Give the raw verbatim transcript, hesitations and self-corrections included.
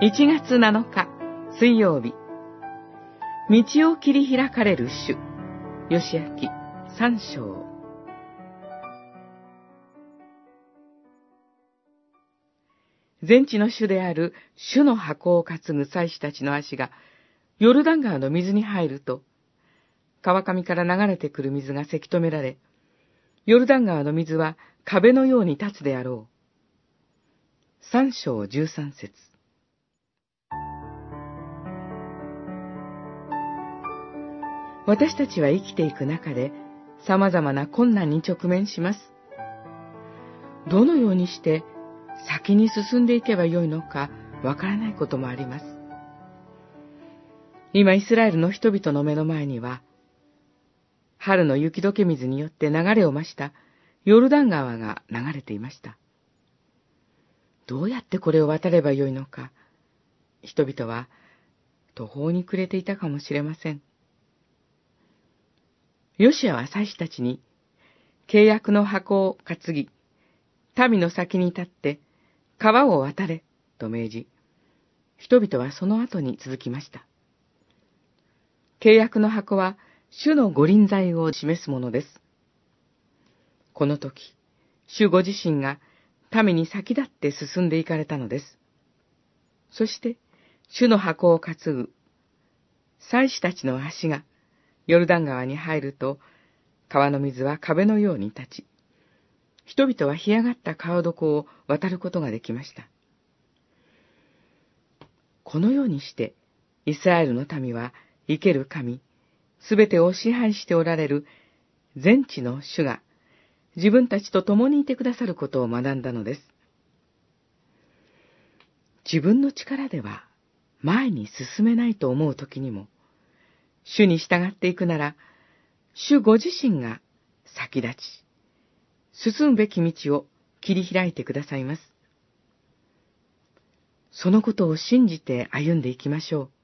いちがつなのか水曜日、道を切り開かれる主、ヨシヤ記三章。全地の主である主の箱を担ぐ祭司たちの足がヨルダン川の水に入ると、川上から流れてくる水がせき止められ、ヨルダン川の水は壁のように立つであろう。三章十三節。私たちは生きていく中で様々な困難に直面します。どのようにして先に進んでいけばよいのかわからないこともあります。今イスラエルの人々の目の前には、春の雪解け水によって流れを増したヨルダン川が流れていました。どうやってこれを渡ればよいのか、人々は途方に暮れていたかもしれません。ヨシアは祭司たちに、契約の箱を担ぎ、民の先に立って、川を渡れ、と命じ、人々はその後に続きました。契約の箱は、主の御臨在を示すものです。この時、主ご自身が民に先立って進んでいかれたのです。そして、主の箱を担ぐ、祭司たちの足が、ヨルダン川に入ると、川の水は壁のように立ち、人々は干上がった川床を渡ることができました。このようにして、イスラエルの民は生ける神、すべてを支配しておられる全地の主が、自分たちと共にいてくださることを学んだのです。自分の力では前に進めないと思うときにも、主に従っていくなら、主ご自身が先立ち、進むべき道を切り開いてくださいます。そのことを信じて歩んでいきましょう。